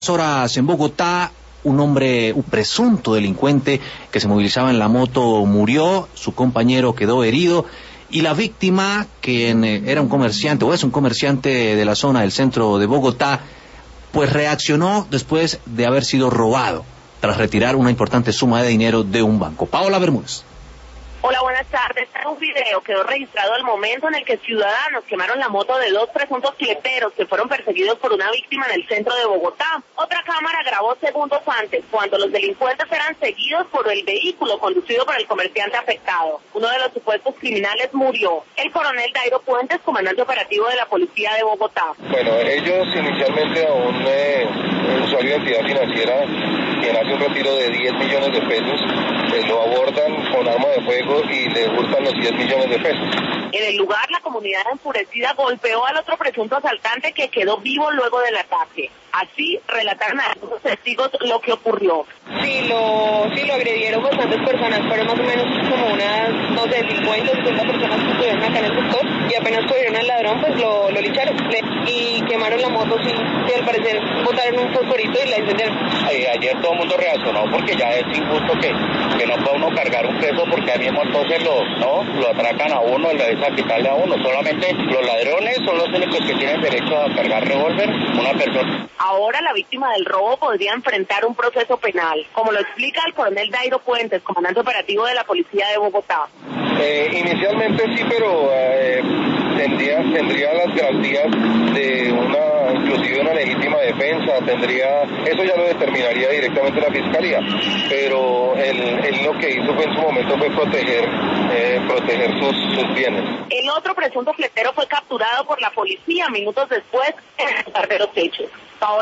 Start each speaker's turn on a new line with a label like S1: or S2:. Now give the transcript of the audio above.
S1: Horas en Bogotá, un presunto delincuente que se movilizaba en la moto murió, su compañero quedó herido y la víctima, quien era un comerciante o es un comerciante de la zona del centro de Bogotá, pues reaccionó después de haber sido robado tras retirar una importante suma de dinero de un banco. Paola Bermúdez.
S2: Hola, buenas tardes. Un video quedó registrado al momento en el que ciudadanos quemaron la moto de dos presuntos fleteros que fueron perseguidos por una víctima en el centro de Bogotá. Otra cámara grabó segundos antes, cuando los delincuentes eran seguidos por el vehículo conducido por el comerciante afectado. Uno de los supuestos criminales murió. El coronel Dairo Puentes, comandante operativo de la Policía de Bogotá.
S3: Bueno, ellos inicialmente a un usuario de entidad financiera quien hace un retiro de 10 millones de pesos, lo abordan con arma de fuego y le hurtan los 10 millones de pesos.
S2: En el lugar, la comunidad enfurecida golpeó al otro presunto asaltante que quedó vivo luego del ataque. Así relataron a algunos testigos lo que ocurrió.
S4: Sí, lo agredieron bastantes personas, fueron más o menos como unas, 50 personas que estuvieron acá en el sector y apenas cogieron al ladrón, pues lo lincharon y quemaron la moto, sí, al parecer botaron un fosforito y la incendiaron.
S3: Ayer todo el mundo reaccionó porque ya es injusto que no pueda uno cargar un peso porque ahí mismo entonces lo atracan a uno, es a quitarle a uno. Solamente los ladrones son los únicos que tienen derecho a cargar revólver, una persona.
S2: Ahora la víctima del robo podría enfrentar un proceso penal, como lo explica el coronel Dairo Puentes, comandante operativo de la Policía de Bogotá.
S3: Inicialmente sí, pero tendría las garantías de inclusive una legítima defensa, eso ya lo determinaría directamente la fiscalía, pero él lo que hizo en su momento fue proteger sus bienes.
S2: El otro presunto fletero fue capturado por la policía minutos después en el lugar de los hechos.